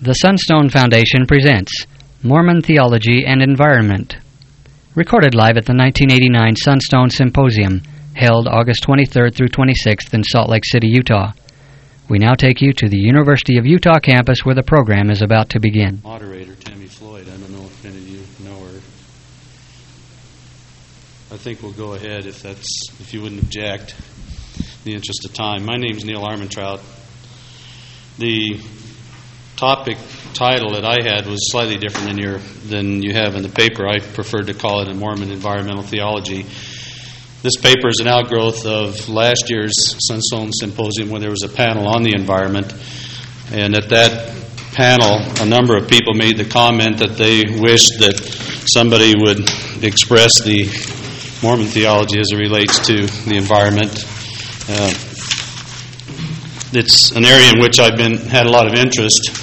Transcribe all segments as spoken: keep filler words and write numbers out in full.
The Sunstone Foundation presents Mormon Theology and Environment. Recorded live at the nineteen eighty-nine Sunstone Symposium, held August twenty-third through twenty-sixth in Salt Lake City, Utah. We now take you to the University of Utah campus where the program is about to begin. Moderator Tammy Floyd, I don't know if any of you know her. I think we'll go ahead if that's if you wouldn't object in the interest of time. My name is Neil Armentrout. The topic title that I had was slightly different than your than you have in the paper. I preferred to call it a Mormon Environmental Theology. This paper is an outgrowth of last year's Sunstone Symposium where there was a panel on the environment. And at that panel, a number of people made the comment that they wished that somebody would express the Mormon theology as it relates to the environment. Uh, it's an area in which I've been had a lot of interest.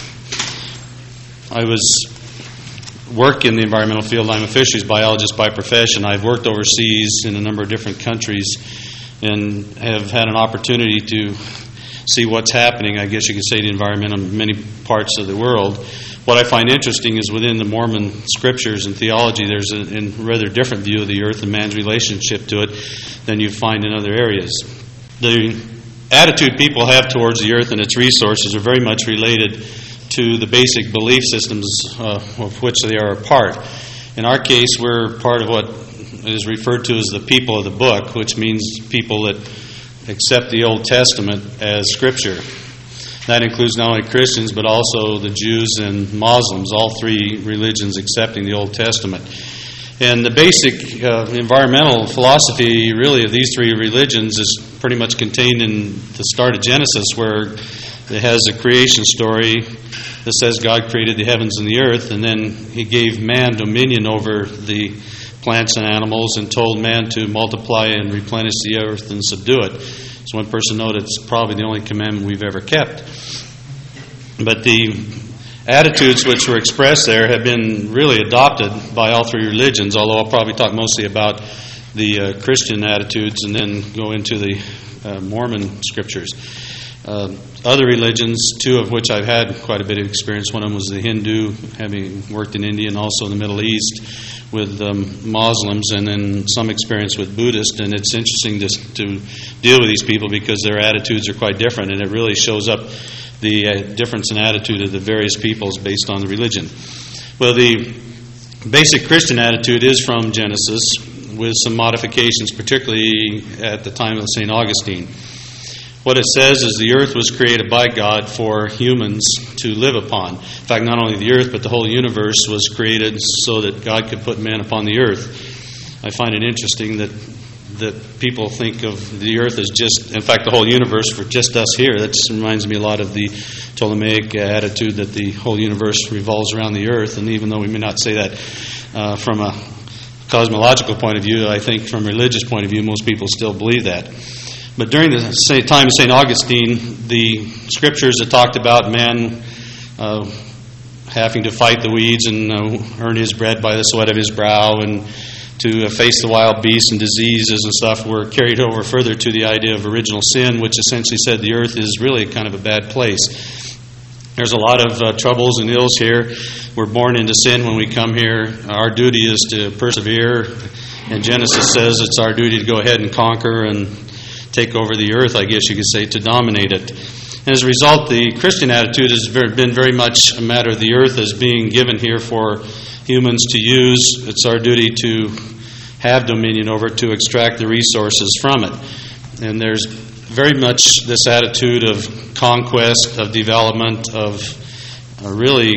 I was work in the environmental field. I'm a fisheries biologist by profession. I've worked overseas in a number of different countries and have had an opportunity to see what's happening, I guess you could say, in the environment in many parts of the world. What I find interesting is within the Mormon scriptures and theology, there's a, a rather different view of the earth and man's relationship to it than you find in other areas. The attitude people have towards the earth and its resources are very much related to the basic belief systems uh, of which they are a part. In our case, we're part of what is referred to as the people of the book, which means people that accept the Old Testament as Scripture. That includes not only Christians, but also the Jews and Muslims, all three religions accepting the Old Testament. And the basic uh, environmental philosophy, really, of these three religions is pretty much contained in the start of Genesis, where it has a creation story that says God created the heavens and the earth, and then He gave man dominion over the plants and animals and told man to multiply and replenish the earth and subdue it. So one person noted it's probably the only commandment we've ever kept. But the attitudes which were expressed there have been really adopted by all three religions, although I'll probably talk mostly about the uh, Christian attitudes and then go into the uh, Mormon scriptures. Uh, other religions, two of which I've had quite a bit of experience. One of them was the Hindu, having worked in India and also in the Middle East with um, Muslims, and then some experience with Buddhists. And it's interesting to, to deal with these people because their attitudes are quite different, and it really shows up the uh, difference in attitude of the various peoples based on the religion. Well, the basic Christian attitude is from Genesis with some modifications, particularly at the time of Saint Augustine. What it says is the earth was created by God for humans to live upon. In fact, not only the earth, but the whole universe was created so that God could put man upon the earth. I find it interesting that that people think of the earth as just, in fact, the whole universe for just us here. That reminds me a lot of the Ptolemaic attitude that the whole universe revolves around the earth. And even though we may not say that uh, from a cosmological point of view, I think from a religious point of view, most people still believe that. But during the time of Saint Augustine, the scriptures that talked about man uh, having to fight the weeds and uh, earn his bread by the sweat of his brow and to uh, face the wild beasts and diseases and stuff were carried over further to the idea of original sin, which essentially said the earth is really kind of a bad place. There's a lot of uh, troubles and ills here. We're born into sin when we come here. Our duty is to persevere. And Genesis says it's our duty to go ahead and conquer and take over the earth, I guess you could say, to dominate it. And as a result, the Christian attitude has been very much a matter of the earth as being given here for humans to use. It's our duty to have dominion over it, to extract the resources from it. And there's very much this attitude of conquest, of development, of uh, really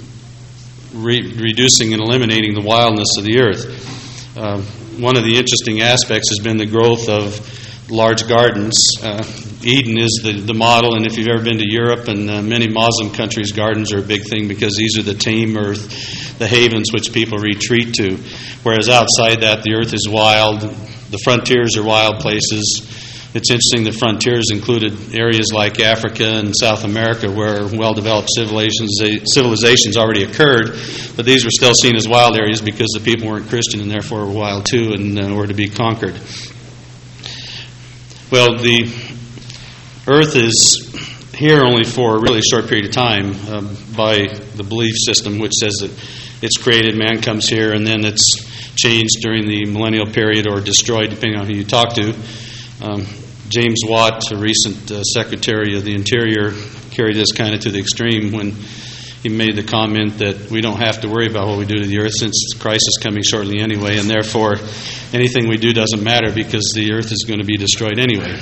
re- reducing and eliminating the wildness of the earth. Uh, one of the interesting aspects has been the growth of large gardens. Uh, Eden is the, the model, and if you've ever been to Europe and uh, many Muslim countries, gardens are a big thing because these are the tame earth, the havens which people retreat to. Whereas outside that, the earth is wild. The frontiers are wild places. It's interesting the frontiers included areas like Africa and South America where well-developed civilizations, civilizations already occurred, but these were still seen as wild areas because the people weren't Christian and therefore were wild too and uh, were to be conquered. Well, the earth is here only for a really short period of time um, by the belief system, which says that it's created, man comes here, and then it's changed during the millennial period or destroyed, depending on who you talk to. Um, James Watt, a recent uh, Secretary of the Interior, carried this kind of to the extreme when he made the comment that we don't have to worry about what we do to the earth since Christ is coming shortly anyway, and therefore anything we do doesn't matter because the earth is going to be destroyed anyway.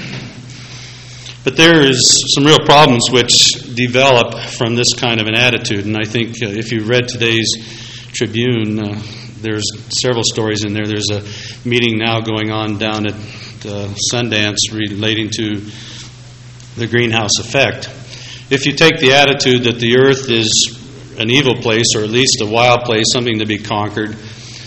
But there is some real problems which develop from this kind of an attitude, and I think uh, if you read today's Tribune, uh, there's several stories in there. There's a meeting now going on down at uh, Sundance relating to the greenhouse effect. If you take the attitude that the earth is an evil place, or at least a wild place, something to be conquered,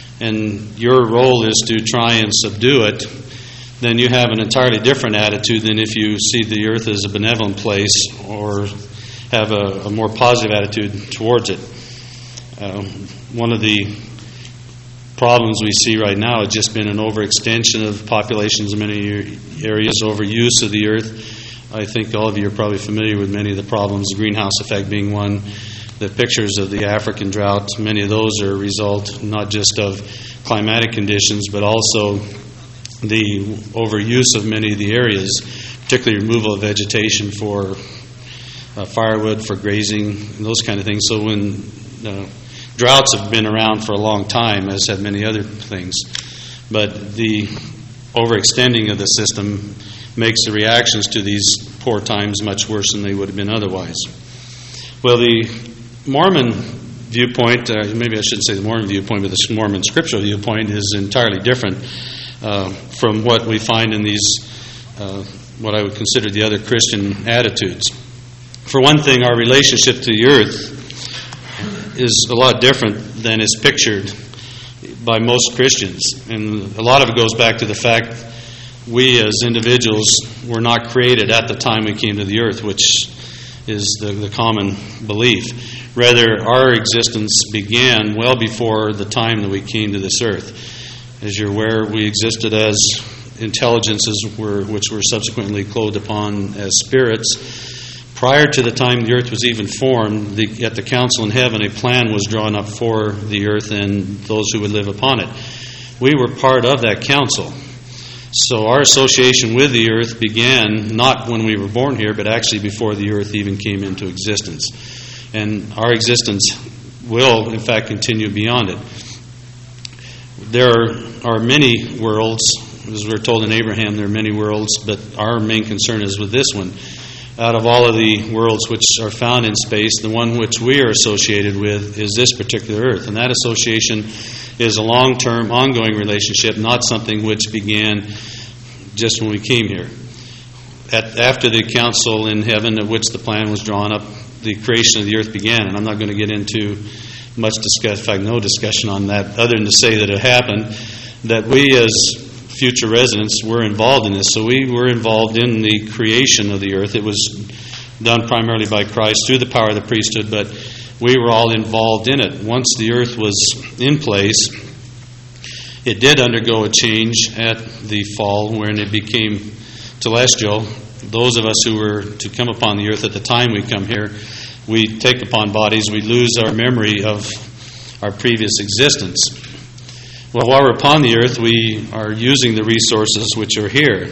and your role is to try and subdue it, then you have an entirely different attitude than if you see the earth as a benevolent place or have a, a more positive attitude towards it. Um, one of the problems we see right now has just been an overextension of populations in many areas, overuse of the earth. I think all of you are probably familiar with many of the problems, the greenhouse effect being one. The pictures of the African drought, many of those are a result not just of climatic conditions, but also the overuse of many of the areas, particularly removal of vegetation for uh, firewood, for grazing, and those kind of things. So when uh, droughts have been around for a long time, as have many other things, but the overextending of the system makes the reactions to these poor times much worse than they would have been otherwise. Well, the Mormon viewpoint, uh, maybe I shouldn't say the Mormon viewpoint, but the Mormon scriptural viewpoint is entirely different uh, from what we find in these, uh, what I would consider the other Christian attitudes. For one thing, our relationship to the earth is a lot different than is pictured by most Christians. And a lot of it goes back to the fact we as individuals were not created at the time we came to the earth, which is the, the common belief. Rather, our existence began well before the time that we came to this earth. As you're aware, we existed as intelligences were, which were subsequently clothed upon as spirits. Prior to the time the earth was even formed, the, at the council in heaven, a plan was drawn up for the earth and those who would live upon it. We were part of that council. So our association with the earth began not when we were born here, but actually before the earth even came into existence. And our existence will, in fact, continue beyond it. There are many worlds. As we're told in Abraham, there are many worlds, but our main concern is with this one. Out of all of the worlds which are found in space, the one which we are associated with is this particular earth. And that association is a long-term, ongoing relationship, not something which began just when we came here. At, after the council in heaven, at which the plan was drawn up, the creation of the earth began. And I'm not going to get into much discussion, in fact, no discussion on that, other than to say that it happened, that we as future residents were involved in this. So we were involved in the creation of the earth. It was done primarily by Christ through the power of the priesthood, but we were all involved in it. Once the earth was in place, it did undergo a change at the fall when it became celestial. Those of us who were to come upon the earth at the time we come here, we take upon bodies, we lose our memory of our previous existence. Well, while we're upon the earth, we are using the resources which are here.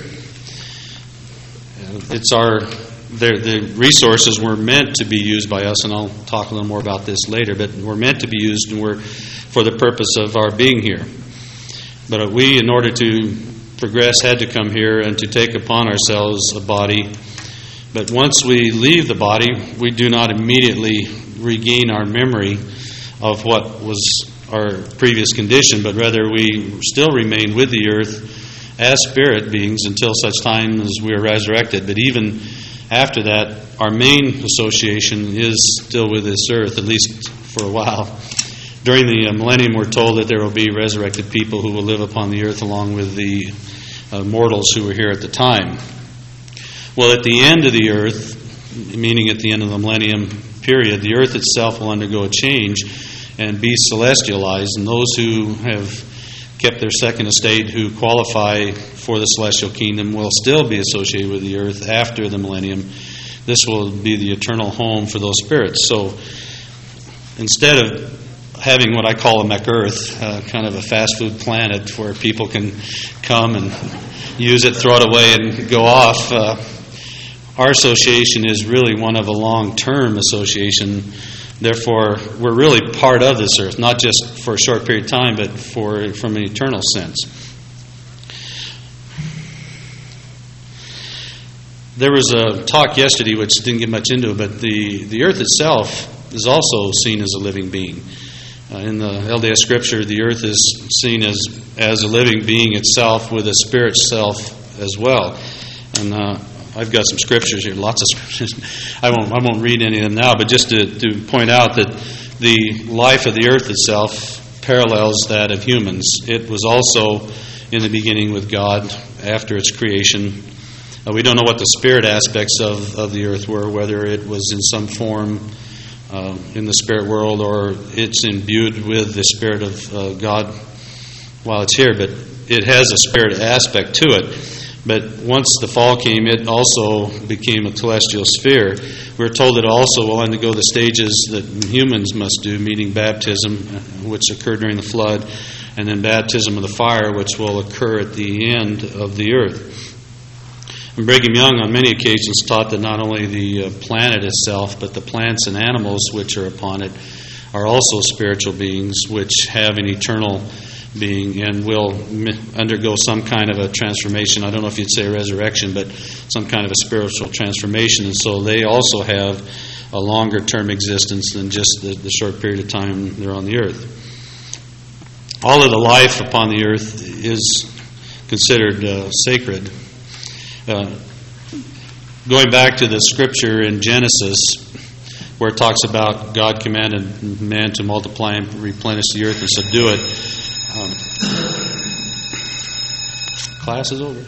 It's our the resources were meant to be used by us, and I'll talk a little more about this later, but were meant to be used and were for the purpose of our being here. But we, in order to progress, had to come here and to take upon ourselves a body. But once we leave the body, we do not immediately regain our memory of what was our previous condition, but rather we still remain with the earth as spirit beings until such time as we are resurrected. But even after that, our main association is still with this earth, at least for a while. During the millennium, we're told that there will be resurrected people who will live upon the earth along with the uh, mortals who were here at the time. Well, at the end of the earth, meaning at the end of the millennium period, the earth itself will undergo a change and be celestialized, and those who have kept their second estate, who qualify for the celestial kingdom, will still be associated with the earth after the millennium, this will be the eternal home for those spirits. So instead of having what I call a McEarth, uh, kind of a fast food planet where people can come and use it, throw it away, and go off, uh, our association is really one of a long-term association. Therefore, we're really part of this earth, not just for a short period of time, but for from an eternal sense. There was a talk yesterday which didn't get much into it, but the, the earth itself is also seen as a living being. Uh, in the L D S Scripture, the earth is seen as, as a living being itself with a spirit self as well. And uh, I've got some scriptures here, lots of scriptures. I won't I won't read any of them now, but just to, to point out that the life of the earth itself parallels that of humans. It was also in the beginning with God after its creation. Uh, we don't know what the spirit aspects of, of the earth were, whether it was in some form uh, in the spirit world or it's imbued with the Spirit of uh, God while it's here, but it has a spirit aspect to it. But once the fall came, it also became a celestial sphere. We're told it also will undergo the stages that humans must do, meaning baptism, which occurred during the flood, and then baptism of the fire, which will occur at the end of the earth. And Brigham Young, on many occasions, taught that not only the planet itself, but the plants and animals which are upon it are also spiritual beings which have an eternal being and will undergo some kind of a transformation. I don't know if you'd say resurrection, but some kind of a spiritual transformation. And so they also have a longer term existence than just the, the short period of time they're on the earth. All of the life upon the earth is considered uh, sacred. Uh, going back to the scripture in Genesis, where it talks about God commanded man to multiply and replenish the earth and subdue it. Um, class is over.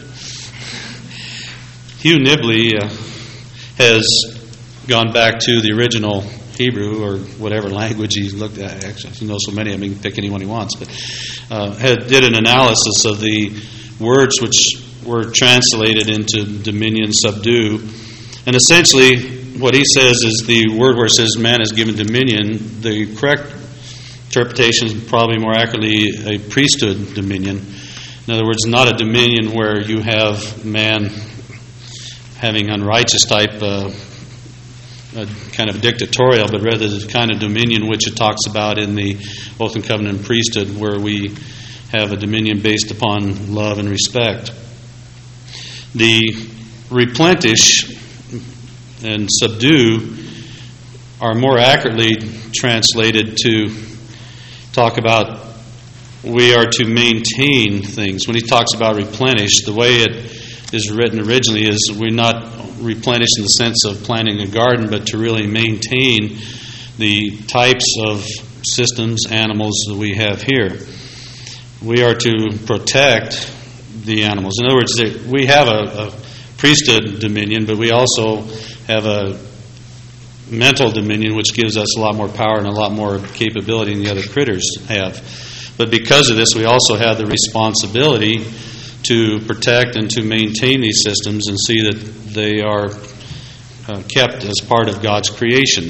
Hugh Nibley uh, has gone back to the original Hebrew or whatever language he looked at. Actually, he knows so many of them, he can pick any one he wants. But uh, had, did an analysis of the words which were translated into dominion, subdue. And essentially, what he says is the word where it says man is given dominion, the correct interpretation is probably more accurately a priesthood dominion. In other words, not a dominion where you have man having unrighteous type, uh, a kind of dictatorial, but rather the kind of dominion which it talks about in the Oath and Covenant priesthood, where we have a dominion based upon love and respect. The replenish and subdue are more accurately translated to talk about we are to maintain things. When he talks about replenish, the way it is written originally is we're not replenished in the sense of planting a garden, but to really maintain the types of systems, animals that we have here. We are to protect the animals. In other words, we have a, a priesthood dominion, but we also have a mental dominion which gives us a lot more power and a lot more capability than the other critters have. But because of this, we also have the responsibility to protect and to maintain these systems and see that they are uh, kept as part of God's creation.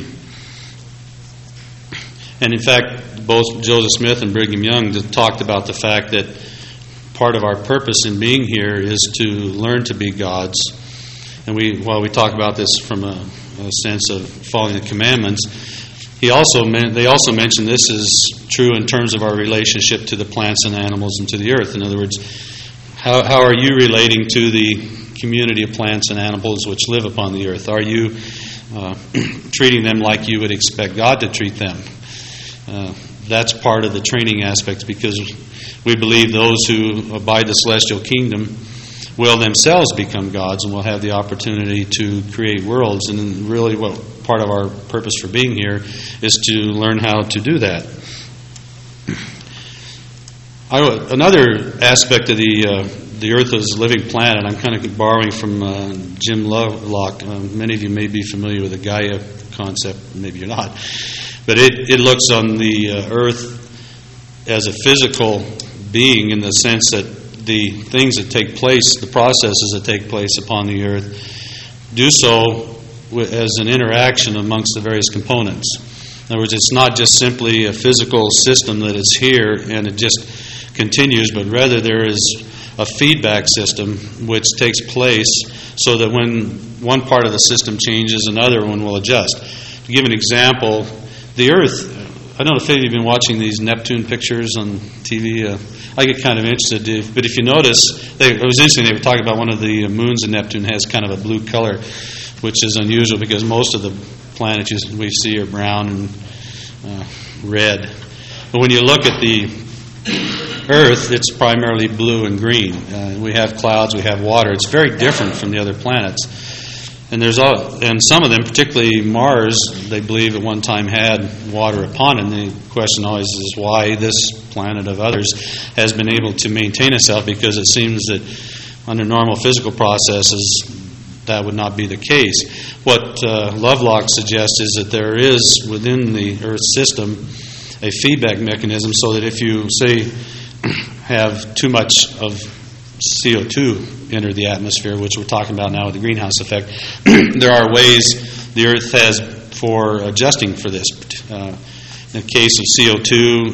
And in fact, both Joseph Smith and Brigham Young talked about the fact that part of our purpose in being here is to learn to be God's. And we, while we talk about this from a, a sense of following the commandments, he also men, they also mentioned this is true in terms of our relationship to the plants and animals and to the earth. In other words, how, how are you relating to the community of plants and animals which live upon the earth? Are you uh, treating them like you would expect God to treat them? Uh, that's part of the training aspects, because we believe those who abide the celestial kingdom will themselves become gods and will have the opportunity to create worlds. And really what part of our purpose for being here is to learn how to do that. I, another aspect of the uh, the earth as a living planet, I'm kind of borrowing from uh, Jim Lovelock. Uh, many of you may be familiar with the Gaia concept, maybe you're not. But it, it looks on the uh, earth as a physical being in the sense that the things that take place, the processes that take place upon the earth, do so as an interaction amongst the various components. In other words, it's not just simply a physical system that is here and it just continues, but rather there is a feedback system which takes place so that when one part of the system changes, another one will adjust. To give an example, the Earth, I don't know if any of you have been watching these Neptune pictures on T V. Uh, I get kind of interested, if, but if you notice, they, it was interesting, they were talking about one of the moons of Neptune has kind of a blue color, which is unusual because most of the planets we see are brown and uh, red. But when you look at the Earth, it's primarily blue and green. Uh, we have clouds, we have water. It's very different from the other planets. And there's all, and some of them, particularly Mars, they believe at one time had water upon it. And the question always is why this planet of others has been able to maintain itself, because it seems that under normal physical processes that would not be the case. What uh, Lovelock suggests is that there is within the Earth system a feedback mechanism so that if you, say, have too much of C O two enter the atmosphere, which we're talking about now with the greenhouse effect, there are ways the Earth has for adjusting for this. Uh, in the case of C O two,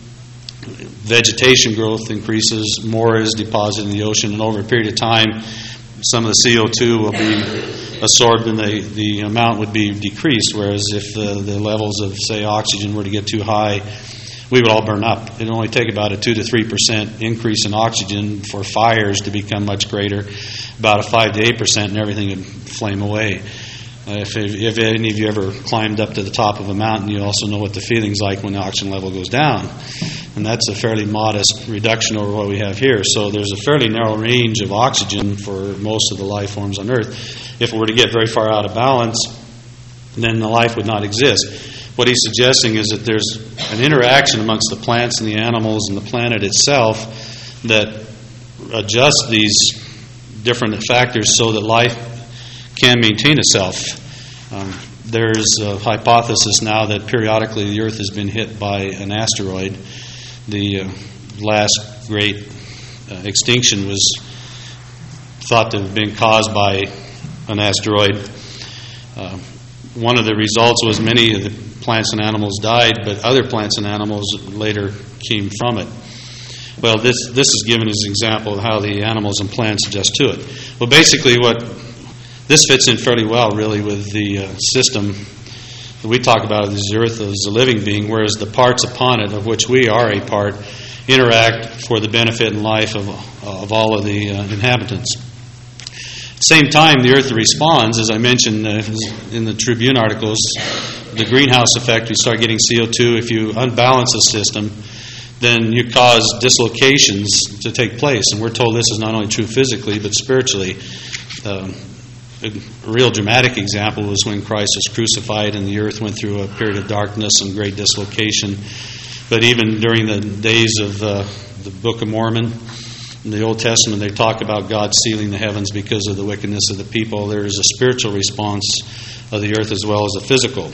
vegetation growth increases, more is deposited in the ocean, and over a period of time, some of the C O two will be absorbed and the, the amount would be decreased, whereas if the, the levels of, say, oxygen were to get too high, we would all burn up. It would only take about a two to three percent increase in oxygen for fires to become much greater, about a five to eight percent, and everything would flame away. Uh, if, if any of you ever climbed up to the top of a mountain, you also know what the feeling's like when the oxygen level goes down. And that's a fairly modest reduction over what we have here. So there's a fairly narrow range of oxygen for most of the life forms on Earth. If it were to get very far out of balance, then the life would not exist. What he's suggesting is that there's an interaction amongst the plants and the animals and the planet itself that adjusts these different factors so that life can maintain itself. Um, there's a hypothesis now that periodically the Earth has been hit by an asteroid. The uh, last great uh, extinction was thought to have been caused by an asteroid. Uh, one of the results was many of the plants and animals died, but other plants and animals later came from it. Well, this this is given as an example of how the animals and plants adjust to it. Well, basically what this fits in fairly well, really, with the uh, system that we talk about as the Earth as a living being, whereas the parts upon it, of which we are a part, interact for the benefit and life of, of all of the uh, inhabitants. At the same time, the Earth responds, as I mentioned uh, in the Tribune articles, the greenhouse effect, you start getting C O two. If you unbalance the system, then you cause dislocations to take place. And we're told this is not only true physically, but spiritually. Um, a real dramatic example was when Christ was crucified and the earth went through a period of darkness and great dislocation. But even during the days of uh, the Book of Mormon, in the Old Testament, they talk about God sealing the heavens because of the wickedness of the people. There is a spiritual response of the earth as well as a physical.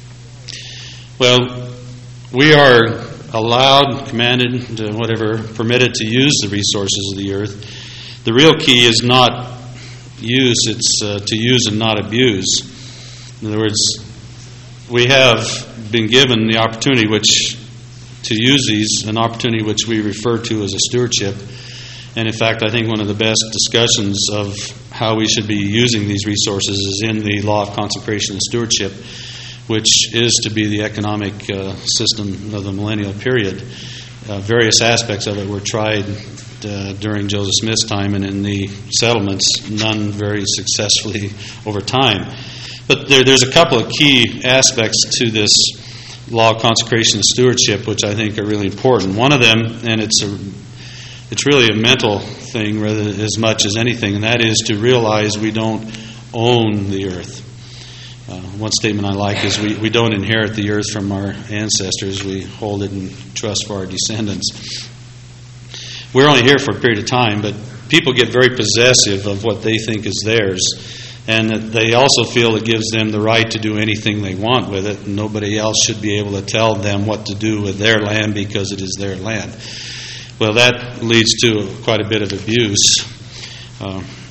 Well, we are allowed, commanded, to whatever, permitted to use the resources of the earth. The real key is not use, it's uh, to use and not abuse. In other words, we have been given the opportunity which to use these, an opportunity which we refer to as a stewardship. And in fact, I think one of the best discussions of how we should be using these resources is in the Law of Consecration and Stewardship, which is to be the economic uh, system of the millennial period. Uh, various aspects of it were tried uh, during Joseph Smith's time, and in the settlements, none very successfully over time. But there, there's a couple of key aspects to this Law of Consecration and Stewardship, which I think are really important. One of them, and it's a It's really a mental thing rather as much as anything, and that is to realize we don't own the earth. Uh, one statement I like is we, we don't inherit the earth from our ancestors. We hold it in trust for our descendants. We're only here for a period of time, but people get very possessive of what they think is theirs, and that they also feel it gives them the right to do anything they want with it, and nobody else should be able to tell them what to do with their land because it is their land. Well, that leads to quite a bit of abuse. Uh,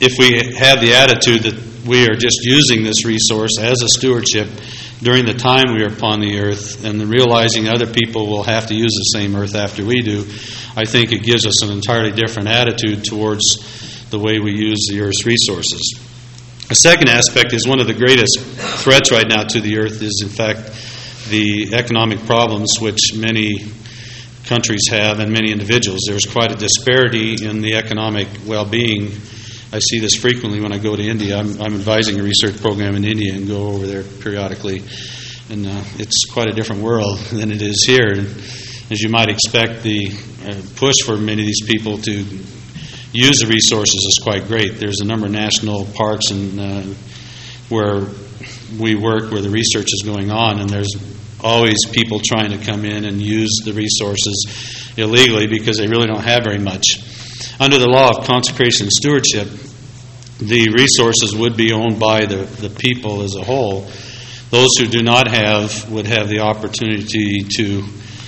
if we have the attitude that we are just using this resource as a stewardship during the time we are upon the earth, and then realizing other people will have to use the same earth after we do, I think it gives us an entirely different attitude towards the way we use the earth's resources. A second aspect is one of the greatest threats right now to the earth is, in fact, the economic problems which many countries have and many individuals. There's quite a disparity in the economic well-being. I see this frequently when I go to India. I'm, I'm advising a research program in India and go over there periodically. And uh, it's quite a different world than it is here. And as you might expect, the uh, push for many of these people to use the resources is quite great. There's a number of national parks and uh, where we work, where the research is going on, and there's always people trying to come in and use the resources illegally because they really don't have very much. Under the law of consecration and stewardship, the resources would be owned by the, the people as a whole. Those who do not have would have the opportunity to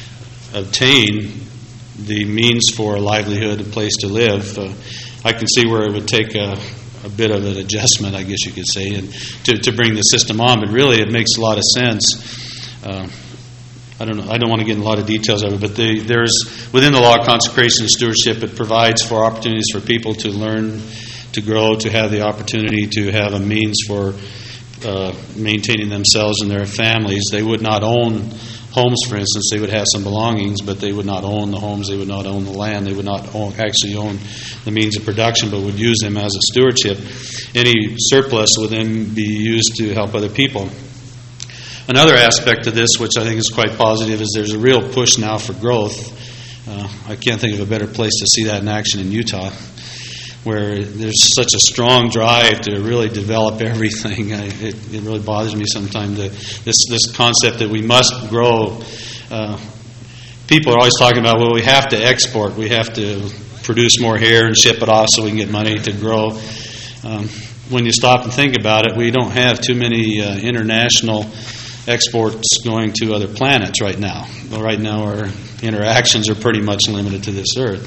obtain the means for a livelihood, a place to live. Uh, I can see where it would take a, a bit of an adjustment, I guess you could say, and to, to bring the system on. But really, it makes a lot of sense. Uh, I don't know. I don't want to get in a lot of details of it, but the, there's within the law of consecration and stewardship, it provides for opportunities for people to learn, to grow, to have the opportunity to have a means for uh, maintaining themselves and their families. They would not own homes, for instance. They would have some belongings, but they would not own the homes. They would not own the land. They would not own, actually own the means of production, but would use them as a stewardship. Any surplus would then be used to help other people. Another aspect of this, which I think is quite positive, is there's a real push now for growth. Uh, I can't think of a better place to see that in action in Utah, where there's such a strong drive to really develop everything. I, it, it really bothers me sometimes, that this this concept that we must grow. Uh, people are always talking about, well, we have to export. We have to produce more hair and ship it off so we can get money to grow. Um, when you stop and think about it, we don't have too many uh, international exports going to other planets right now. Well, right now our interactions are pretty much limited to this earth.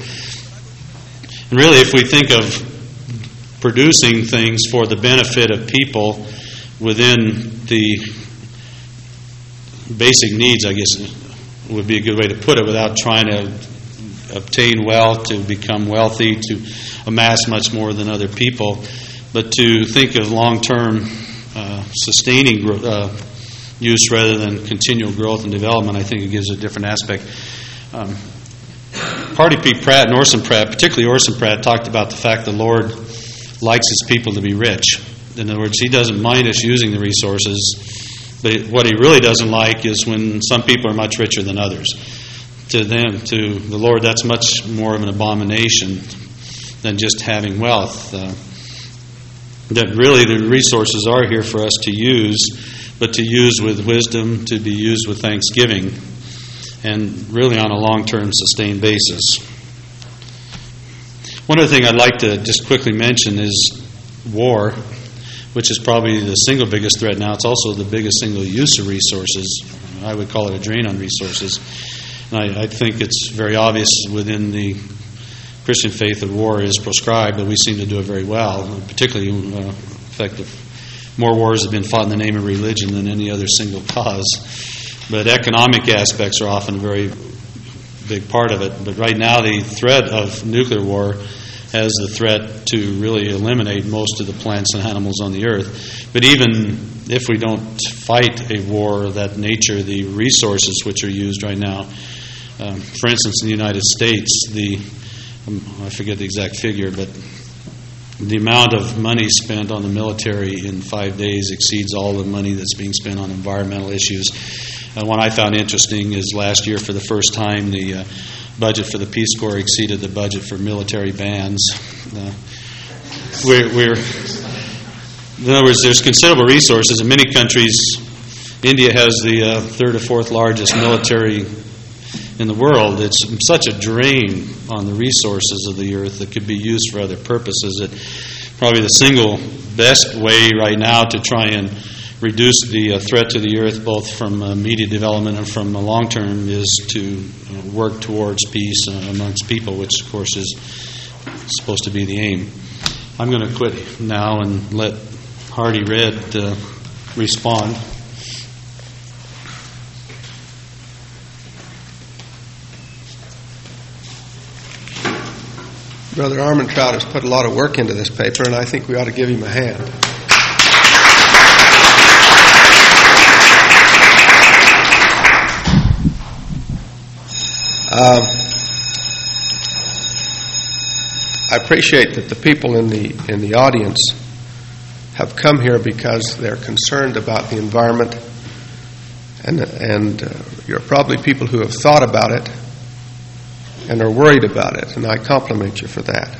And really, if we think of producing things for the benefit of people within the basic needs, I guess would be a good way to put it, without trying to obtain wealth, to become wealthy, to amass much more than other people, but to think of long-term uh, sustaining growth, uh, use rather than continual growth and development. I think it gives a different aspect. Um, Party P. Pratt and Orson Pratt, particularly Orson Pratt, talked about the fact the Lord likes His people to be rich. In other words, He doesn't mind us using the resources, but what He really doesn't like is when some people are much richer than others. To them, to the Lord, that's much more of an abomination than just having wealth. Uh, that really the resources are here for us to use, but to use with wisdom, to be used with thanksgiving, and really on a long-term sustained basis. One other thing I'd like to just quickly mention is war, which is probably the single biggest threat now. It's also the biggest single use of resources. I would call it a drain on resources. And I, I think it's very obvious within the Christian faith that war is proscribed, but we seem to do it very well, particularly uh, effective. More wars have been fought in the name of religion than any other single cause. But economic aspects are often a very big part of it. But right now the threat of nuclear war has the threat to really eliminate most of the plants and animals on the earth. But even if we don't fight a war of that nature, the resources which are used right now, um, for instance, in the United States, the um, I forget the exact figure, but the amount of money spent on the military in five days exceeds all the money that's being spent on environmental issues. And one I found interesting is last year, for the first time, the uh, budget for the Peace Corps exceeded the budget for military bands. Uh, we're, we're, in other words, there's considerable resources in many countries. India has the uh, third or fourth largest military in the world. It's such a drain on the resources of the earth that could be used for other purposes. That probably the single best way right now to try and reduce the uh, threat to the earth, both from uh, immediate development and from the long term, is to uh, work towards peace uh, amongst people, which of course is supposed to be the aim. I'm going to quit now and let Hardy Red uh, respond. Brother Armentrout has put a lot of work into this paper, and I think we ought to give him a hand. Um, I appreciate that the people in the in the audience have come here because they're concerned about the environment, and and uh, you're probably people who have thought about it and are worried about it, and I compliment you for that.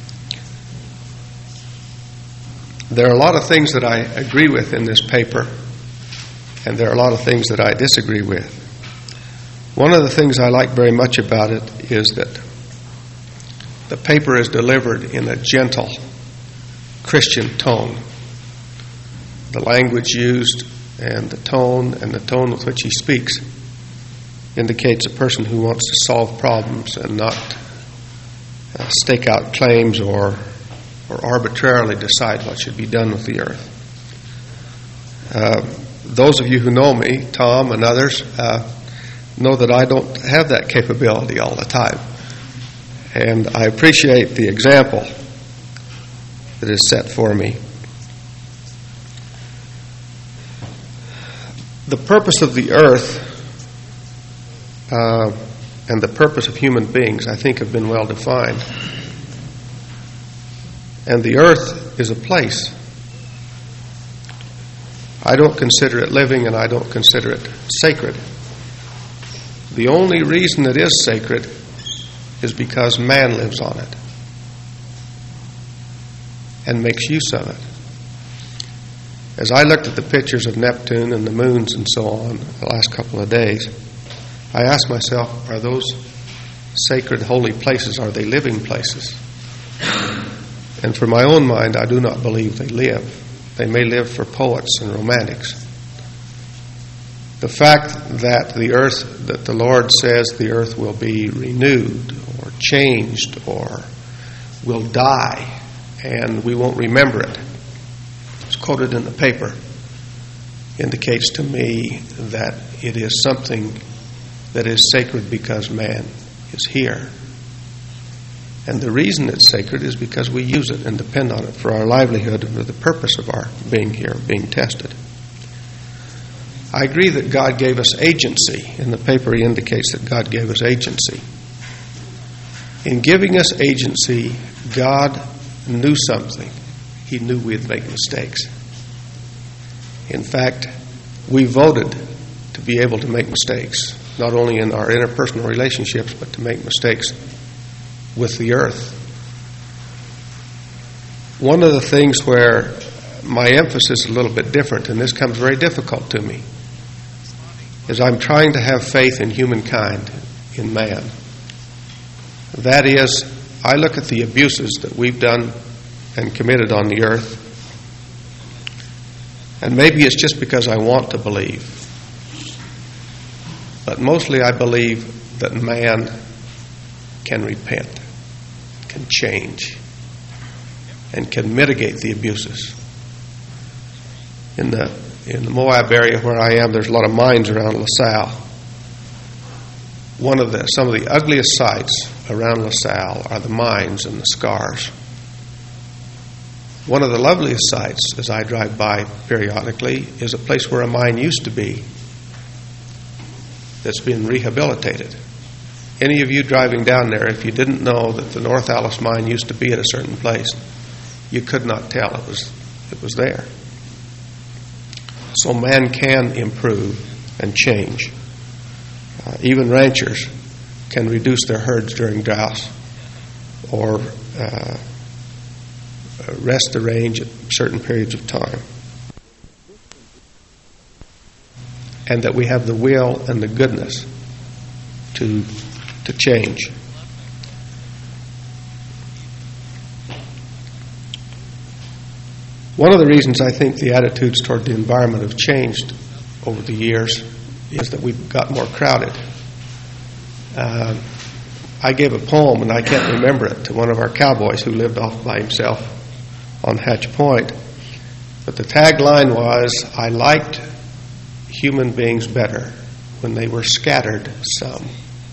There are a lot of things that I agree with in this paper, and there are a lot of things that I disagree with. One of the things I like very much about it is that the paper is delivered in a gentle Christian tone. The language used and the tone and the tone with which he speaks indicates a person who wants to solve problems and not uh, stake out claims or or arbitrarily decide what should be done with the earth. Uh, those of you who know me, Tom and others, uh, know that I don't have that capability all the time. And I appreciate the example that is set for me. The purpose of the earth uh, and the purpose of human beings, I think, have been well defined. And the earth is a place. I don't consider it living, and I don't consider it sacred. The only reason it is sacred is because man lives on it and makes use of it. As I looked at the pictures of Neptune and the moons and so on the last couple of days, I asked myself, are those sacred, holy places, are they living places? And for my own mind, I do not believe they live. They may live for poets and romantics. The fact that the earth, that the Lord says the earth will be renewed or changed or will die and we won't remember it, it's quoted in the paper, indicates to me that it is something that is sacred because man is here. And the reason it's sacred is because we use it and depend on it for our livelihood and for the purpose of our being here, being tested. I agree that God gave us agency. In the paper, he indicates that God gave us agency. In giving us agency, God knew something. He knew we'd make mistakes. In fact, we voted to be able to make mistakes, not only in our interpersonal relationships, but to make mistakes with the earth. One of the things where my emphasis is a little bit different, and this comes very difficult to me, is I'm trying to have faith in humankind, in man. That is, I look at the abuses that we've done and committed on the earth, and maybe it's just because I want to believe, but mostly I believe that man can repent, can change, and can mitigate the abuses. In the in the Moab area where I am, there's a lot of mines around LaSalle. One of the some of the ugliest sights around LaSalle are the mines and the scars. One of the loveliest sights, as I drive by periodically, is a place where a mine used to be that's been rehabilitated. Any of you driving down there, if you didn't know that the North Alice mine used to be at a certain place, you could not tell it was it was there. So man can improve and change. Uh, even ranchers can reduce their herds during droughts or uh, rest the range at certain periods of time. And that we have the will and the goodness to to change. One of the reasons I think the attitudes toward the environment have changed over the years is that we've got more crowded. Uh, I gave a poem, and I can't remember it, to one of our cowboys who lived off by himself on Hatch Point. But the tagline was, I liked human beings better when they were scattered some.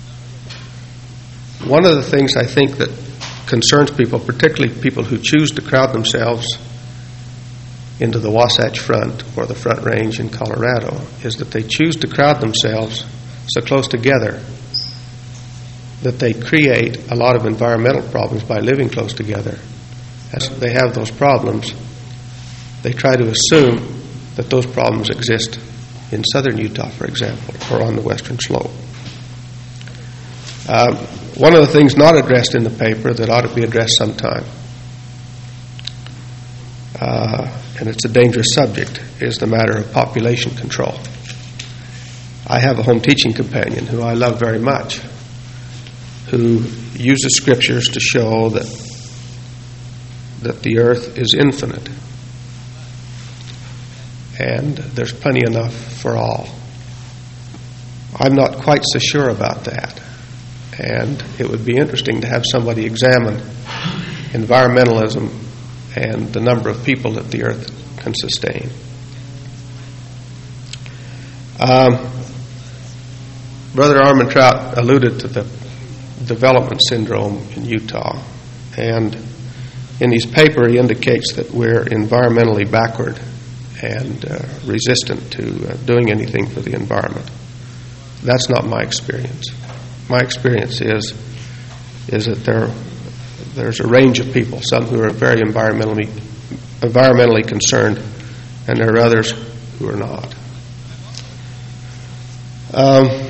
One of the things I think that concerns people, particularly people who choose to crowd themselves into the Wasatch Front or the Front Range in Colorado, is that they choose to crowd themselves so close together that they create a lot of environmental problems by living close together. As they have those problems, they try to assume that those problems exist in southern Utah, for example, or on the western slope. Um, one of the things not addressed in the paper that ought to be addressed sometime, uh, and it's a dangerous subject, is the matter of population control. I have a home teaching companion who I love very much, who uses scriptures to show that that the earth is infinite and there's plenty enough for all. I'm not quite so sure about that, and it would be interesting to have somebody examine environmentalism and the number of people that the earth can sustain. Um, Brother Armentrout alluded to the development syndrome in Utah, and in his paper he indicates that we're environmentally backward and uh, resistant to uh, doing anything for the environment. That's not my experience. My experience is is that there there's a range of people, some who are very environmentally environmentally concerned, and there are others who are not. Um,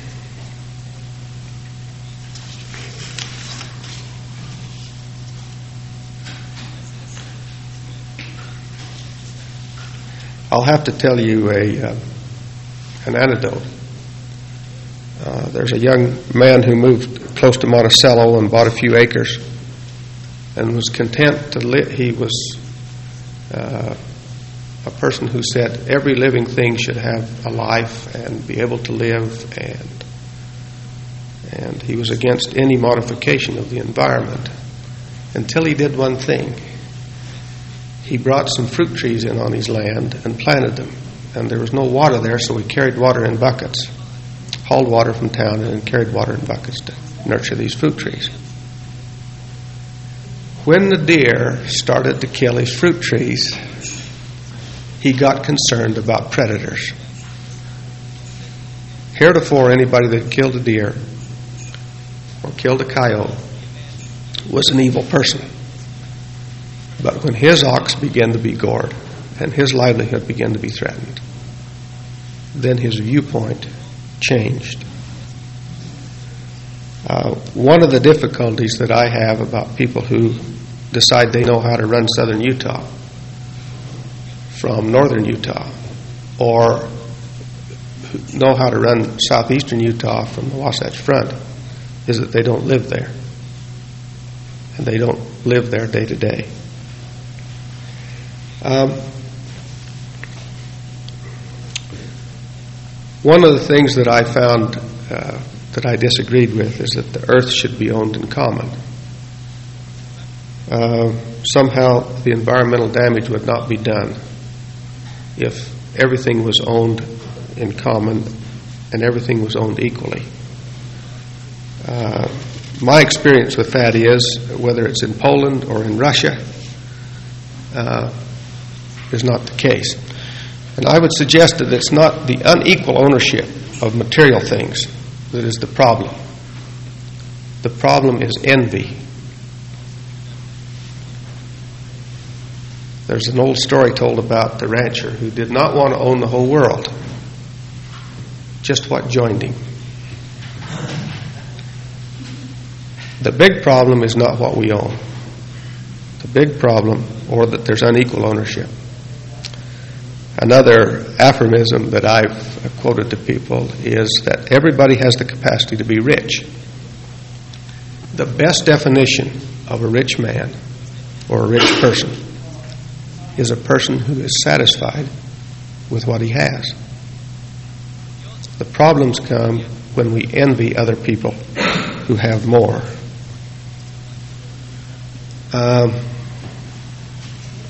I'll have to tell you a uh, an anecdote. Uh, there's a young man who moved close to Monticello and bought a few acres and was content to live. He was uh, a person who said every living thing should have a life and be able to live, and and he was against any modification of the environment until he did one thing. He brought some fruit trees in on his land and planted them, and there was no water there, so he carried water in buckets, hauled water from town, and then carried water in buckets to nurture these fruit trees. When the deer started to kill his fruit trees, he got concerned about predators. Heretofore, anybody that killed a deer or killed a coyote was an evil person. But when his ox began to be gored and his livelihood began to be threatened, then his viewpoint changed. Uh, one of the difficulties that I have about people who decide they know how to run southern Utah from northern Utah, or know how to run southeastern Utah from the Wasatch Front, is that they don't live there. And they don't live there day to day. Um, one of the things that I found uh, that I disagreed with is that the earth should be owned in common. Uh, somehow the environmental damage would not be done if everything was owned in common and everything was owned equally. Uh, my experience with that is, whether it's in Poland or in Russia, uh, is not the case. And I would suggest that it's not the unequal ownership of material things that is the problem. The problem is envy. There's an old story told about the rancher who did not want to own the whole world, just what joined him. The big problem is not what we own. The big problem, or that there's unequal ownership. Another aphorism that I've quoted to people is that everybody has the capacity to be rich. The best definition of a rich man or a rich person is a person who is satisfied with what he has. The problems come when we envy other people who have more. Um,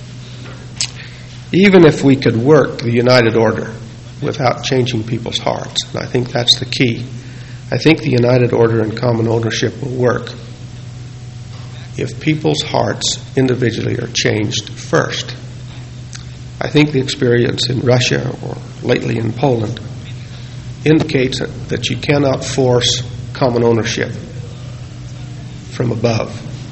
even if we could work the United Order without changing people's hearts, and I think that's the key, I think the United Order and common ownership will work if people's hearts individually are changed first. I think the experience in Russia or lately in Poland indicates that, that you cannot force common ownership from above.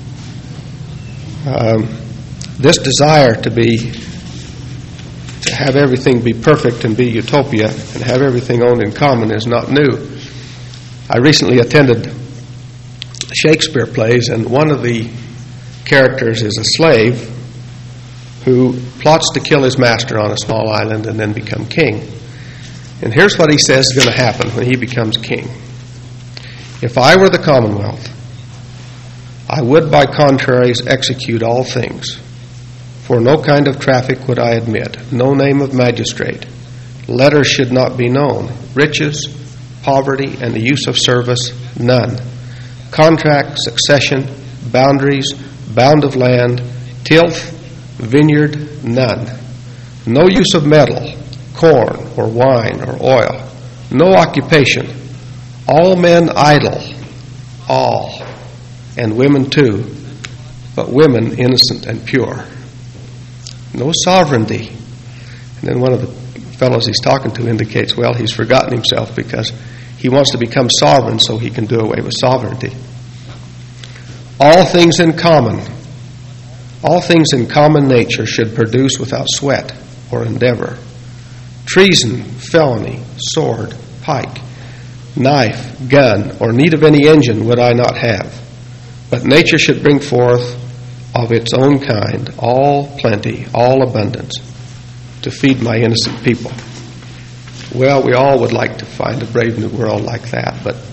Um, this desire to be to have everything be perfect and be utopia and have everything owned in common is not new. I recently attended Shakespeare plays, and one of the characters is a slave who plots to kill his master on a small island and then become king. And here's what he says is going to happen when he becomes king. If I were the Commonwealth, I would by contraries execute all things. For no kind of traffic would I admit, no name of magistrate. Letters should not be known. Riches, poverty, and the use of service, none. Contract, succession, boundaries, bound of land, tilth, vineyard, none. No use of metal, corn, or wine, or oil. No occupation. All men idle, all, and women too, but women innocent and pure. No sovereignty. And then one of the fellows he's talking to indicates, well, he's forgotten himself because he wants to become sovereign so he can do away with sovereignty. All things in common. All things in common nature should produce without sweat or endeavor. Treason, felony, sword, pike, knife, gun, or need of any engine would I not have. But nature should bring forth of its own kind all plenty, all abundance, to feed my innocent people. Well, we all would like to find a brave new world like that, but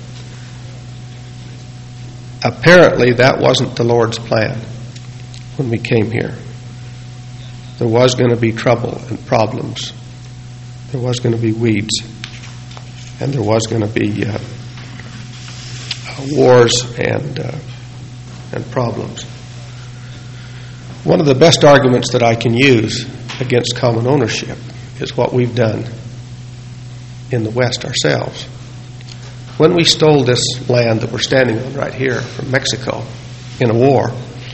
apparently that wasn't the Lord's plan when we came here. There was going to be trouble and problems. There was going to be weeds. And there was going to be uh, uh, wars and uh, and problems. One of the best arguments that I can use against common ownership is what we've done in the West ourselves. When we stole this land that we're standing on right here from Mexico in a war,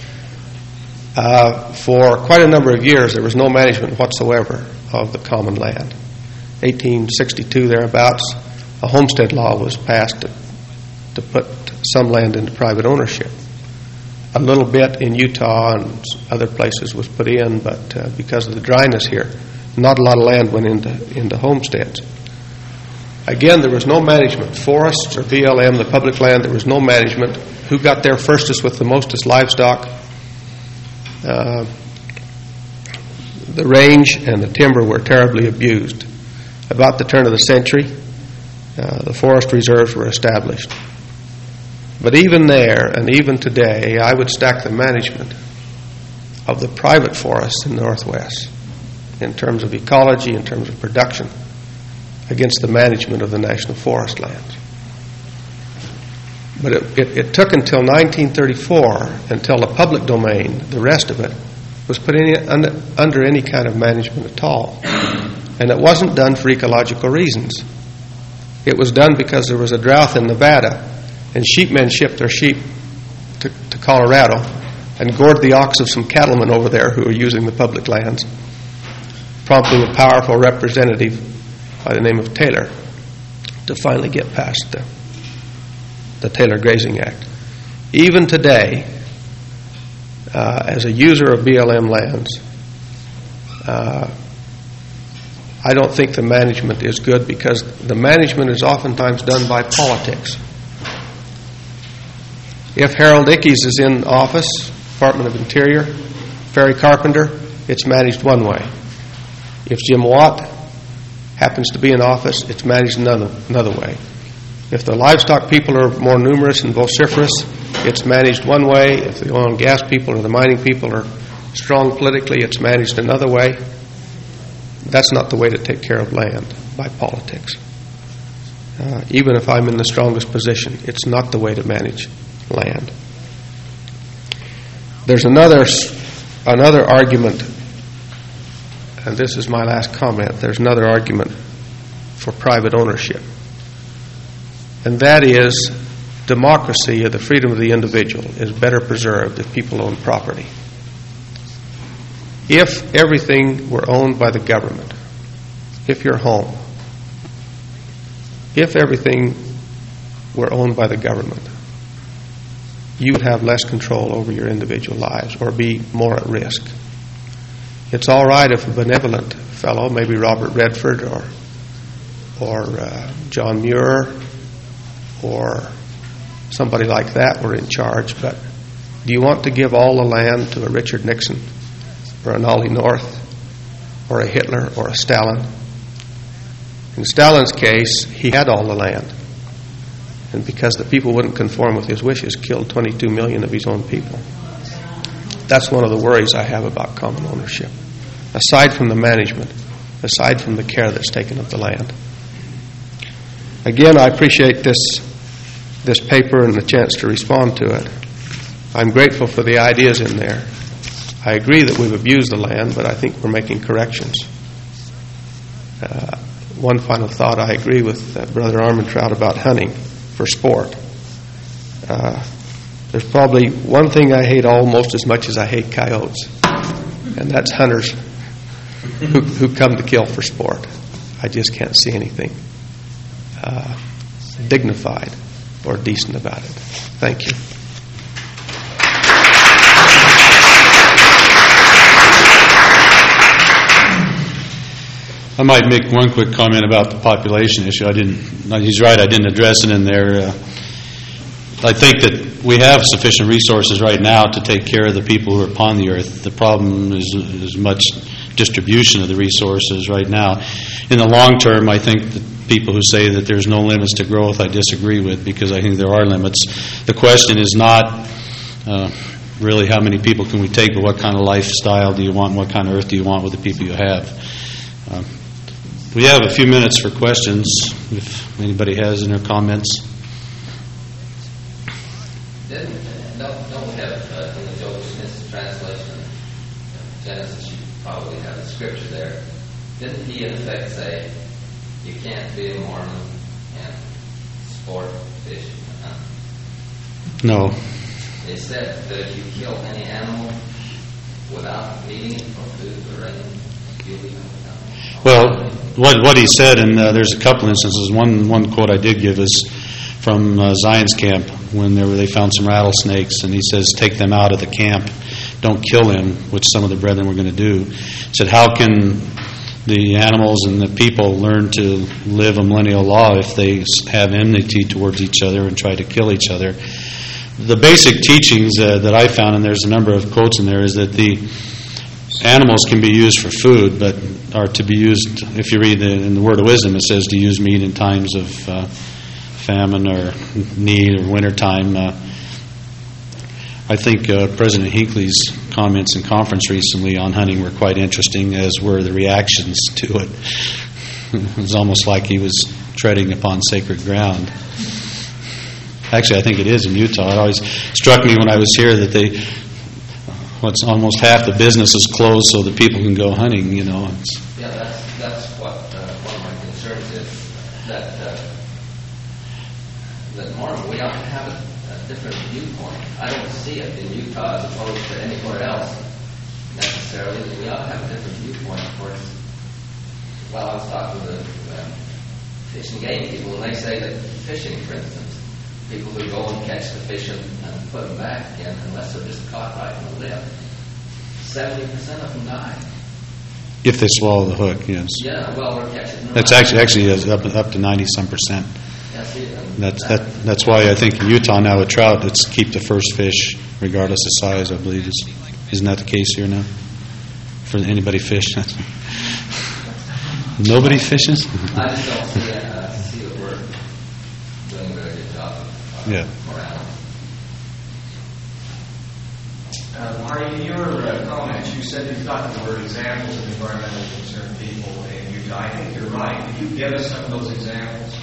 uh, for quite a number of years there was no management whatsoever of the common land. eighteen sixty-two thereabouts, a homestead law was passed to, to put some land into private ownership. A little bit in Utah and other places was put in, but uh, because of the dryness here, not a lot of land went into, into homesteads. Again, there was no management. Forests or B L M, the public land, there was no management. Who got there firstest with the mostest livestock? Uh, the range and the timber were terribly abused. About the turn of the century, uh, the forest reserves were established. But even there, and even today, I would stack the management of the private forests in the Northwest in terms of ecology, in terms of production, against the management of the national forest lands. But it, it, it took until nineteen thirty-four until the public domain, the rest of it, was put in, under, under any kind of management at all. And it wasn't done for ecological reasons. It was done because there was a drought in Nevada, and sheepmen shipped their sheep to, to Colorado and gored the ox of some cattlemen over there who were using the public lands, prompting a powerful representative by the name of Taylor to finally get past the, the Taylor Grazing Act. Even today, uh, as a user of B L M lands, uh, I don't think the management is good because the management is oftentimes done by politics. If Harold Ickes is in office, Department of Interior, Ferry Carpenter, it's managed one way. If Jim Watt happens to be in office, it's managed another another way. If the livestock people are more numerous and vociferous, it's managed one way. If the oil and gas people or the mining people are strong politically, it's managed another way. That's not the way to take care of land, by politics. Uh, even if I'm in the strongest position, it's not the way to manage land. There's another another argument and this is my last comment, there's another argument for private ownership. And that is, democracy, or the freedom of the individual, is better preserved if people own property. If everything were owned by the government, if your home, if everything were owned by the government, you would have less control over your individual lives or be more at risk. It's all right if a benevolent fellow, maybe Robert Redford or or uh, John Muir or somebody like that were in charge, but do you want to give all the land to a Richard Nixon or an Ollie North or a Hitler or a Stalin? In Stalin's case, he had all the land, and because the people wouldn't conform with his wishes, killed twenty-two million of his own people. That's one of the worries I have about common ownership, aside from the management, aside from the care that's taken of the land. Again, I appreciate this this paper and the chance to respond to it. I'm grateful for the ideas in there. I agree that we've abused the land, but I think we're making corrections. Uh, one final thought, I agree with uh, Brother Armentrout about hunting for sport. Uh, there's probably one thing I hate almost as much as I hate coyotes, and that's hunters who, who come to kill for sport. I just can't see anything uh, dignified or decent about it. Thank you. I might make one quick comment about the population issue. I didn't. He's right. I didn't address it in there. Uh, I think that we have sufficient resources right now to take care of the people who are upon the earth. The problem is as much distribution of the resources right now. In the long term, I think that people who say that there's no limits to growth, I disagree with, because I think there are limits. The question is not uh, really how many people can we take, but what kind of lifestyle do you want, and what kind of earth do you want with the people you have. Uh, we have a few minutes for questions, if anybody has any comments. Didn't, don't, don't we have uh, in the Joel Smith's translation of Genesis, you probably have the scripture there. Didn't he in effect say, you can't be a Mormon and sport, fish, and hunt? No. He said that if you kill any animal without meeting it for food or anything, you'll be without. Well, what what he said, and uh, there's a couple instances. One one quote I did give is from uh, Zion's camp when they were, they found some rattlesnakes, and he says, "Take them out of the camp, don't kill them," which some of the brethren were going to do. He said, "How can the animals and the people learn to live a millennial law if they have enmity towards each other and try to kill each other?" The basic teachings uh, that I found, and there's a number of quotes in there, is that the animals can be used for food, but are to be used, if you read the, in the Word of Wisdom, it says to use meat in times of uh, famine or need or wintertime. Uh, I think uh, President Hinckley's comments in conference recently on hunting were quite interesting, as were the reactions to it. It was almost like he was treading upon sacred ground. Actually, I think it is in Utah. It always struck me when I was here that they, what's almost half the business is closed so that people can go hunting, you know. It's, yeah, that's that's what uh, one of my concerns is, that uh, that Mormon, we ought to have a, a different viewpoint. I don't see it in Utah as opposed to anywhere else necessarily. We ought to have a different viewpoint. Of course, well, I was talking to uh, fish and game people, and they say that fishing, for instance, people who go and catch the fish and, and put them back again, unless they're just caught right in the lip, seventy percent of them die. if they swallow the hook, yes. Yeah, well, we're catching them. That's actually actually is up up to ninety some percent. That's it. That's that. That's why I think in Utah now with trout, it's keep the first fish regardless of size. I believe is isn't that the case here now? For anybody fish, nobody fishes. I just don't see, uh, see that we're doing a very good job of uh, Yeah. morality. Uh, Marty, in your uh, comments, you said you thought there were examples of environmentally concerned people in Utah. I think you're right. Could you give us some of those examples?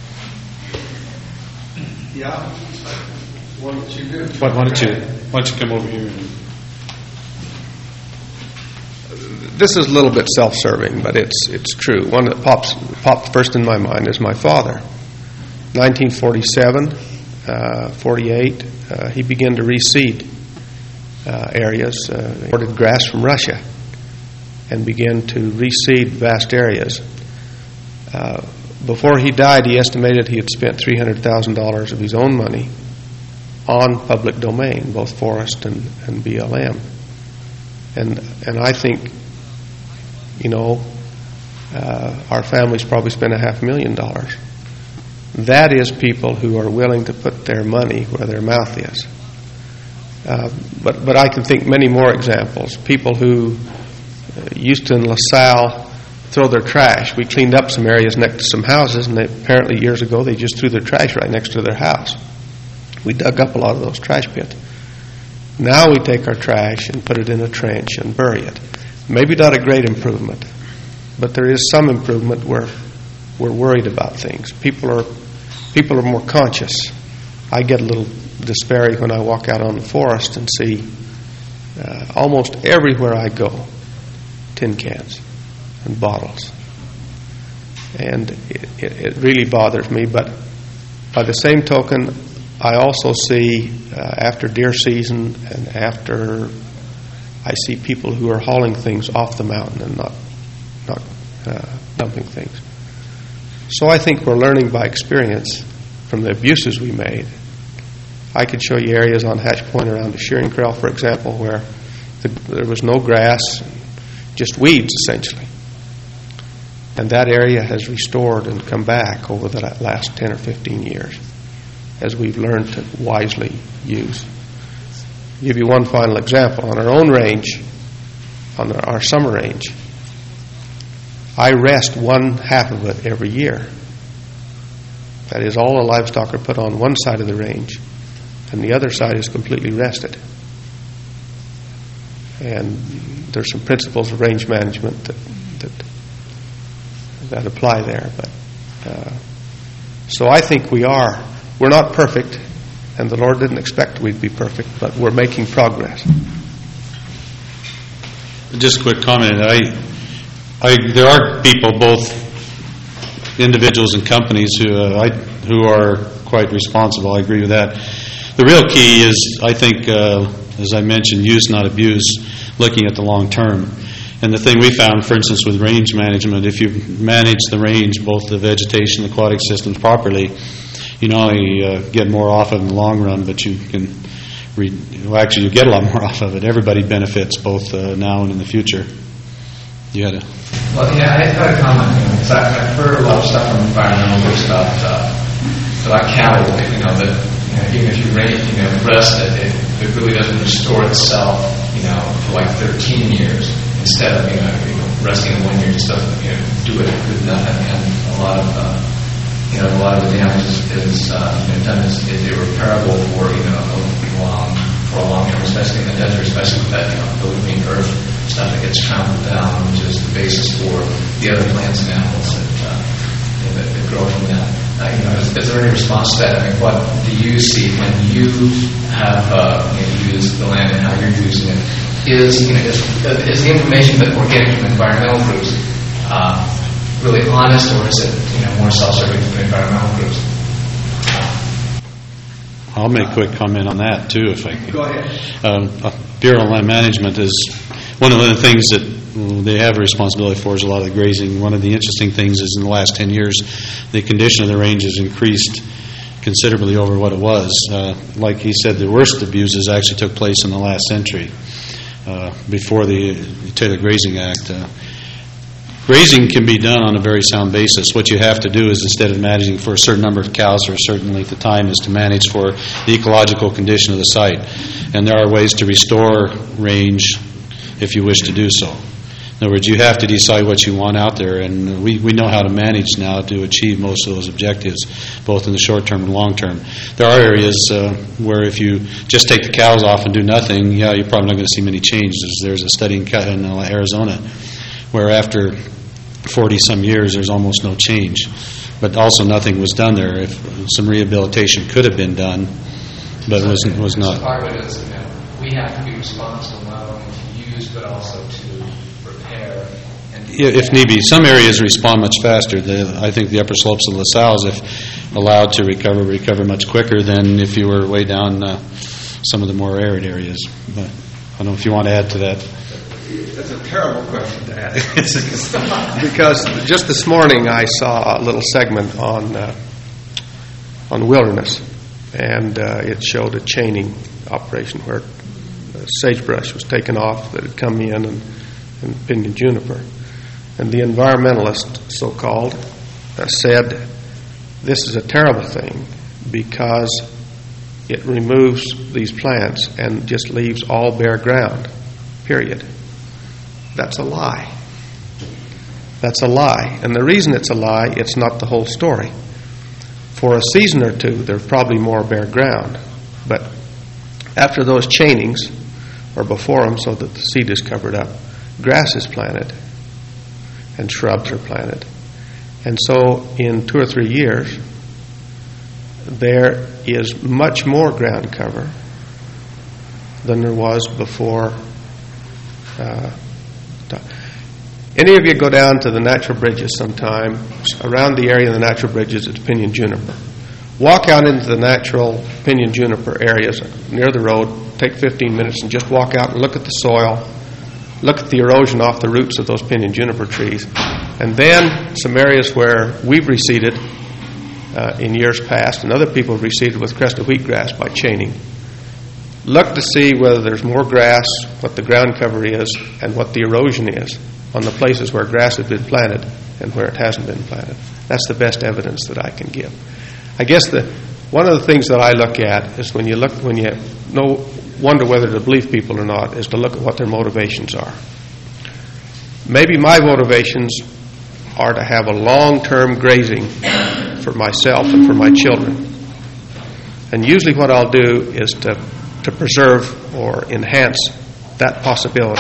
Yeah. Why don't you do? Why, why don't you Why don't you come over here? And... this is a little bit self-serving, but it's it's true. One that pops popped first in my mind is my father. nineteen forty-seven, uh, forty-eight, uh, he began to reseed uh, areas, uh, imported grass from Russia, and began to reseed vast areas. Uh, before he died, he estimated he had spent three hundred thousand dollars of his own money on public domain, both forest and, and B L M. And and I think, you know, uh, our families probably spent a half million dollars. That is people who are willing to put their money where their mouth is. Uh, but but I can think many more examples. People who uh, used to in LaSalle throw their trash. We cleaned up some areas next to some houses, and they, apparently years ago they just threw their trash right next to their house. We dug up a lot of those trash pits. Now we take our trash and put it in a trench and bury it. Maybe not a great improvement, but there is some improvement where we're worried about things. People are people are more conscious. I get a little despairing when I walk out on the forest and see uh, almost everywhere I go tin cans and bottles. And it, it, it really bothers me, but by the same token, I also see uh, after deer season and after I see people who are hauling things off the mountain and not not uh, dumping things. So I think we're learning by experience from the abuses we made. I could show you areas on Hatch Point around the shearing trail, for example, where the, there was no grass, just weeds essentially. And that area has restored and come back over the last ten or fifteen years, as we've learned to wisely use. I'll give you one final example. On our own range, on our summer range, I rest one half of it every year. That is, all the livestock are put on one side of the range, and the other side is completely rested. And there's some principles of range management that that, that apply there. But uh, so I think we are. We're not perfect, and the Lord didn't expect we'd be perfect, but we're making progress. Just a quick comment. I, I, there are people, both individuals and companies, who uh, I, who are quite responsible. I agree with that. The real key is, I think, uh, as I mentioned, use, not abuse, looking at the long term. And the thing we found, for instance, with range management, if you manage the range, both the vegetation, the aquatic systems properly, you not only uh, get more off of it in the long run, but you can, re- well, actually, you get a lot more off of it. Everybody benefits, both uh, now and in the future. You had a... Well, yeah, I had a comment, because you know, I've heard a lot of stuff from environmental groups about, uh, about cattle, you know, that you know, even if you range, you know, rest it, it, it really doesn't restore itself, you know, for like thirteen years. Instead of, you know, you know resting in one year, just doesn't, you know, do it good enough, and, and a lot of, uh, you know, a lot of the damage is, is uh, you know, done is, is irreparable for, you know, long, for a long term, especially in the desert, especially with that, you know, the living earth stuff that gets trampled down, which is the basis for the other plants and animals that, uh, you know, that, that grow from that. Uh, you know, is, is there any response to that? I mean, what do you see when you have uh, you know, used the land and how you're using it? Is, you know, is, is the information that we're getting from environmental groups uh, really honest, or is it, you know, more self-serving from environmental groups? I'll make a quick comment on that too, if I can. Go ahead. Um, Bureau of Land Management is one of the things that they have a responsibility for is a lot of the grazing. One of the interesting things is in the last ten years, the condition of the range has increased considerably over what it was. Uh, like he said, the worst abuses actually took place in the last century. Uh, before the Taylor Grazing Act. Uh, grazing can be done on a very sound basis. What you have to do is, instead of managing for a certain number of cows or a certain length of time, is to manage for the ecological condition of the site. And there are ways to restore range if you wish to do so. In other words, you have to decide what you want out there, and we, we know how to manage now to achieve most of those objectives, both in the short term and long term. There are areas uh, where if you just take the cows off and do nothing, yeah, you're probably not going to see many changes. There's a study in, in uh, Arizona where after forty-some years there's almost no change, but also nothing was done there. If some rehabilitation could have been done, but it was, was not. Part of it is, you know, we have to be responsible not only to use but also to repair. if need be. Some areas respond much faster. The, I think the upper slopes of La Salle's, if allowed to recover, recover much quicker than if you were way down uh, some of the more arid areas. But I don't know if you want to add to that. That's a terrible question to ask. Because just this morning I saw a little segment on uh, on wilderness, and uh, it showed a chaining operation where sagebrush was taken off that had come in, and, and pinyon juniper. And the environmentalist, so-called, uh, said, this is a terrible thing because it removes these plants and just leaves all bare ground, period. That's a lie. That's a lie. And the reason it's a lie, it's not the whole story. For a season or two, there's probably more bare ground. But after those chainings, or before them so that the seed is covered up, grass is planted and shrubs are planted. And so in two or three years, there is much more ground cover than there was before. Uh, any of you go down to the natural bridges sometime, around the area of the natural bridges, it's pinyon juniper. Walk out into the natural pinyon juniper areas near the road, take fifteen minutes and just walk out and look at the soil, look at the erosion off the roots of those pinyon juniper trees. And then some areas where we've reseeded uh, in years past, and other people have reseeded with crested wheatgrass by chaining. Look to see whether there's more grass, what the ground cover is, and what the erosion is on the places where grass has been planted and where it hasn't been planted. That's the best evidence that I can give. I guess the one of the things that I look at is when you look, when you know, wonder whether to believe people or not, is to look at what their motivations are. Maybe my motivations are to have a long-term grazing for myself and for my children. And usually what I'll do is to, to preserve or enhance that possibility.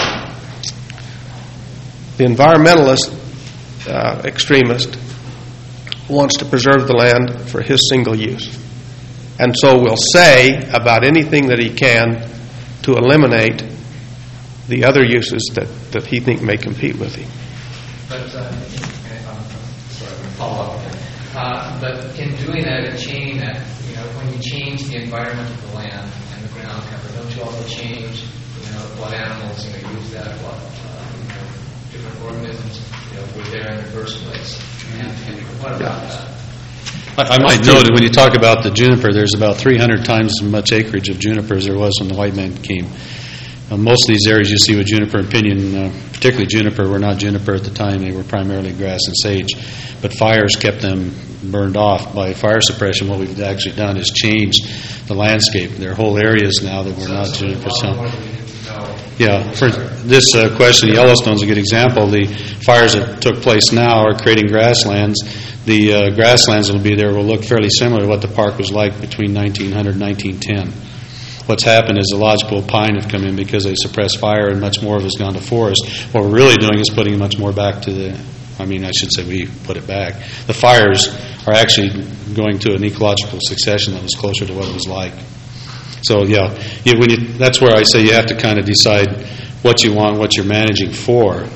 The environmentalist uh, extremist wants to preserve the land for his single use. And so will say about anything that he can to eliminate the other uses that, that he thinks may compete with him. But, uh, I'm sorry, I'm follow up again. Uh, but in doing that and changing that, you know, when you change the environment of the land and the ground cover, don't you also change, you know, what animals, you know, use that, what, uh, you know, different organisms, you know, were there in the first place? And, and what about that? I, I might note that when you talk about the juniper, there's about three hundred times as much acreage of juniper as there was when the white man came. Uh, most of these areas you see with juniper and pinyon, uh, particularly juniper, were not juniper at the time. They were primarily grass and sage. But fires kept them burned off. By fire suppression, what we've actually done is changed the landscape. There are whole areas now that were so, not so juniper. So, yeah, for this uh, question, Yellowstone's a good example. The fires that took place now are creating grasslands. The uh, grasslands that will be there will look fairly similar to what the park was like between nineteen hundred and nineteen ten. What's happened is the lodgepole pine have come in because they suppress fire, and much more of it has gone to forest. What we're really doing is putting much more back to the, I mean, I should say we put it back. The fires are actually going to an ecological succession that was closer to what it was like. So, yeah, you, when you, that's where I say you have to kind of decide what you want, what you're managing for.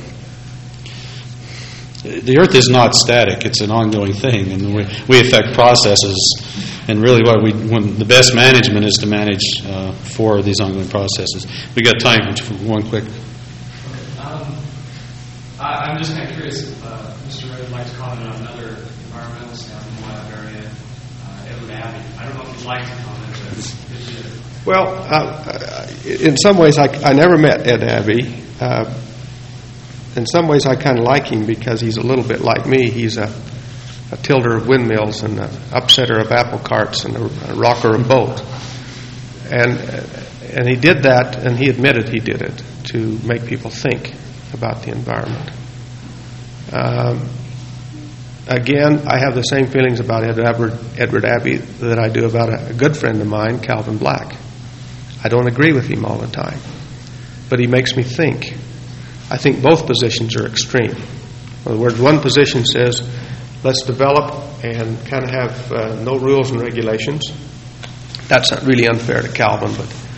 The earth is not static. It's an ongoing thing, and we, we affect processes. And really what we, when the best management is to manage uh, for these ongoing processes. We got time for one quick. Um, I, I'm just kind of curious if uh, Mister Ray would like to comment on another environmentalist down in the Moab area, uh, Edward Abbey. I don't know if you'd like to comment. But well, uh, in some ways I, I never met Ed Abbey. Uh, in some ways I kind of like him because he's a little bit like me. He's a a tilder of windmills and an upsetter of apple carts and a, a rocker of boat. And and he did that, and he admitted he did it, to make people think about the environment. Um, again, I have the same feelings about Edward, Edward Abbey that I do about a, a good friend of mine, Calvin Black. I don't agree with him all the time, but he makes me think. I think both positions are extreme. In other words, one position says, let's develop and kind of have uh, no rules and regulations. That's not really unfair to Calvin, but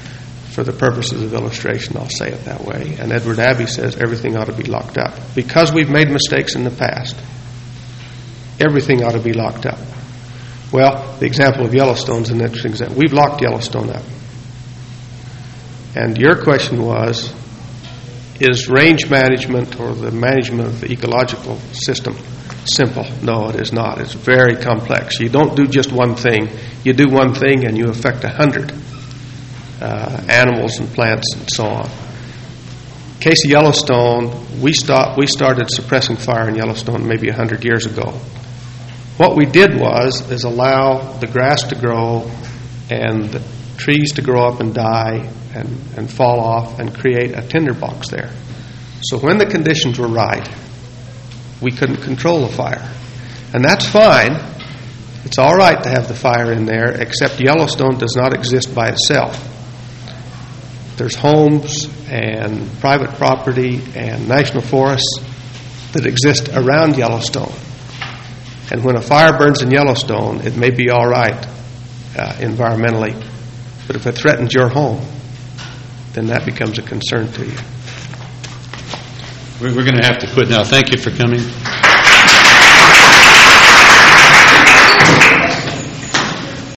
for the purposes of illustration, I'll say it that way. And Edward Abbey says everything ought to be locked up. Because we've made mistakes in the past, everything ought to be locked up. Well, the example of Yellowstone is an interesting example. We've locked Yellowstone up. And your question was, is range management or the management of the ecological system simple? No, it is not. It's very complex. You don't do just one thing. You do one thing and you affect a hundred uh, animals and plants and so on. In case of Yellowstone, we stopped, we started suppressing fire in Yellowstone maybe a hundred years ago. What we did was is allow the grass to grow and the trees to grow up and die and, and fall off and create a tinderbox there. So when the conditions were right, we couldn't control the fire. And that's fine. It's all right to have the fire in there, except Yellowstone does not exist by itself. There's homes and private property and national forests that exist around Yellowstone. And when a fire burns in Yellowstone, it may be all right uh, environmentally, but if it threatens your home, then that becomes a concern to you. We're going to have to quit now. Thank you for coming.